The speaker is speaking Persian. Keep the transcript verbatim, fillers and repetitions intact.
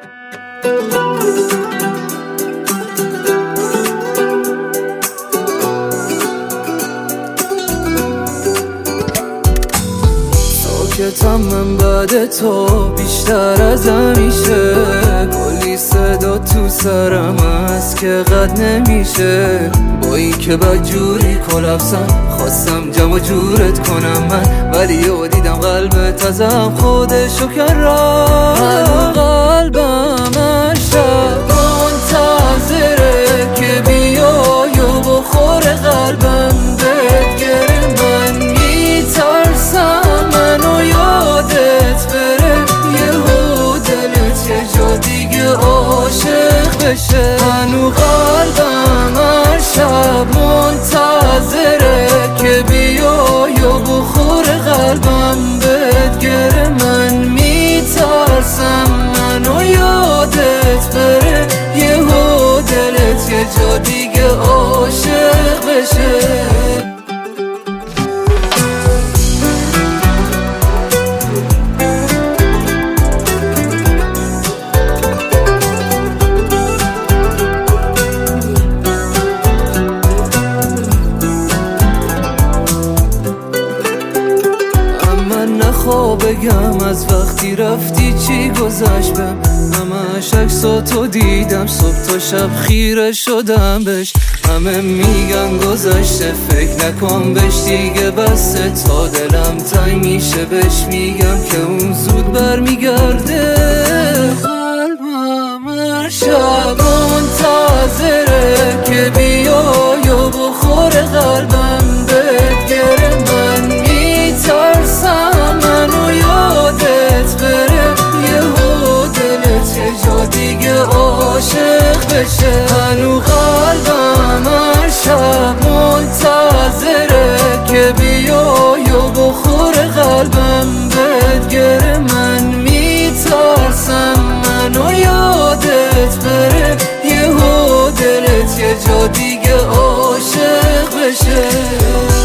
ساکتم من بعد تو بیشتر از همیشه، کلی صدا تو سرم هست که قد نمیشه. با این که بدجوری کلپسم خواستم جمع جورت کنم من، ولی یه دیدم قلبت ازم خودشو کرد. قلبم هر شب منتظره که بیای و بخور قلبم بهت گره. من میترسم منو یادت بره، یهو دلت یه جا دیگه عاشق بشه. هنو قلبم هر شب منتظره که بیای و بخور قلبم بهت گره. من میترسم منو یادت بره، یهو دلت یه جا دیگه عاشق بشه. نخوا بگم از وقتی رفتی چی گذشت بهم، همش عکساتو دیدم صبح تا شب خیره شدم بهش. همه میگن گذشته فکر نکن بهش دیگه بسته، تا دلم تنگ میشه بهش میگم که اون زود برمیگرده. قلبم هر شب منتظره که بیای و بخور قلبم بهت گره. من میترسم منو یادت بره، یهو دلت یه جا دیگه عاشق بشه. هنو قلبم هر شب منتظره که بیای و بخور قلبم بهت گره. من میترسم منو یادت بره، یهو دلت یه جا دیگه عاشق بشه.